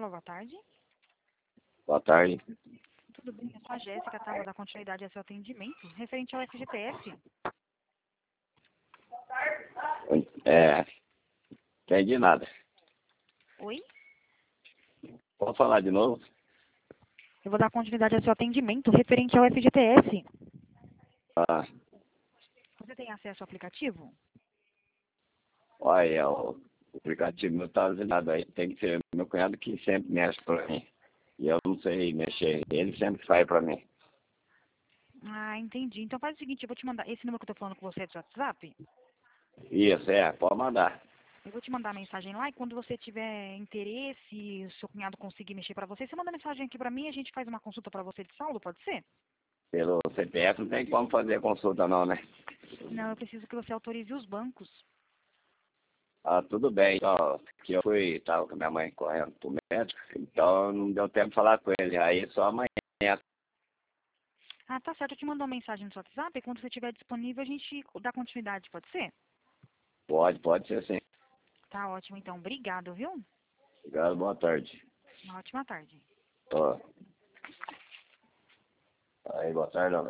Alô, boa tarde. Boa tarde. Tudo bem? Eu sou a Jéssica, tá? Vou dar continuidade ao seu atendimento referente ao FGTS. Entendi nada. Oi? Pode falar de novo? Eu vou dar continuidade ao seu atendimento referente ao FGTS. Ah, Você tem acesso ao aplicativo? olha, o aplicativo não tá fazendo nada aí. Tem que ser meu cunhado que sempre mexe pra mim. E eu não sei mexer. Ele sempre faz pra mim. Ah, entendi. Então faz o seguinte, eu vou te mandar esse número que eu tô falando com você é do WhatsApp. Isso, pode mandar. Eu vou te mandar a mensagem lá e quando você tiver interesse, o seu cunhado conseguir mexer pra você, você manda mensagem aqui pra mim e a gente faz uma consulta pra você de saldo, pode ser? Pelo CPF não tem como fazer consulta não, né? Não, eu preciso que você autorize os bancos. Ah, tudo bem. Só que eu tava com minha mãe correndo pro médico, então não deu tempo de falar com ele. Aí só amanhã. Ah, tá certo. Eu te mando uma mensagem no seu WhatsApp e quando você estiver disponível a gente dá continuidade, pode ser? Pode ser sim. Tá ótimo, então. Obrigado, viu? Obrigado, boa tarde. Uma ótima tarde. Ó. Aí, boa tarde, não.